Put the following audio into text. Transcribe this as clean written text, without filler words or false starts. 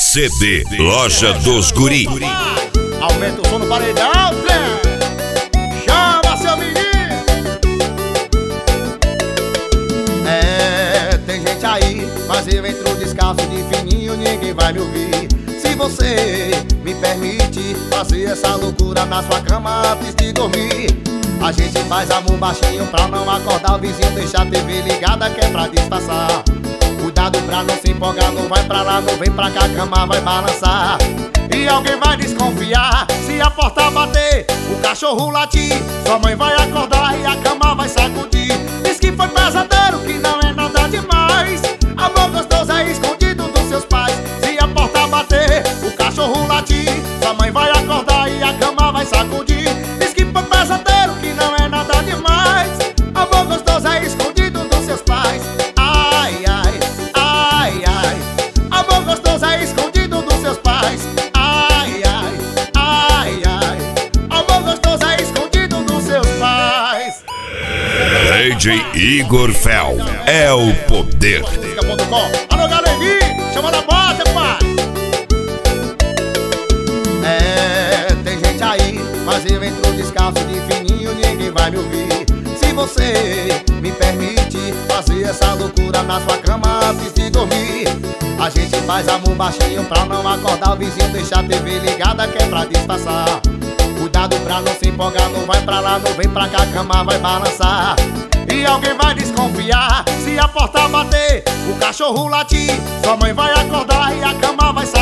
CD Loja dos Guri. Aumenta o som no paredão, Zé. Chama seu menino. Tem gente aí, mas eu entro descalço de fininho, ninguém vai me ouvir. Se você me permite fazer essa loucura na sua cama antes de dormir, a gente faz amor baixinho pra não acordar o vizinho, deixar a TV ligada que é pra disfarçar. Cuidado pra não se empolgar, não vai pra lá, não vem pra cá, a cama vai balançar. E alguém vai desconfiar se a porta bater, o cachorro latir, sua mãe vai acordar e a cama vai sacudir. Diz que foi pesadelo, que não é nada demais. Amor gostoso é escondido dos seus pais. Se a porta bater, o cachorro latir, sua mãe vai acordar e a cama vai sacudir. Diz que foi pesadelo, que não é nada demais. Amor gostoso é escondido dos seus pais. Ai, ai, ai, ai. Amor gostoso é escondido dos seus pais. Ai, ai, ai, ai. Amor gostoso é escondido dos seus pais. DJ Igor Fel é o poder. Alô, galerinha, chama na bota, pai. Tem gente aí, mas eu entro descalço de fininho, ninguém vai me ouvir. Se você me permite fazer essa loucura na sua cama antes de dormir, a gente faz amor baixinho pra não acordar o vizinho, deixar a TV ligada que é pra disfarçar. Cuidado pra não se empolgar, não vai pra lá, não vem pra cá, a cama vai balançar. E alguém vai desconfiar se a porta bater, o cachorro latir, sua mãe vai acordar e a cama vai sair.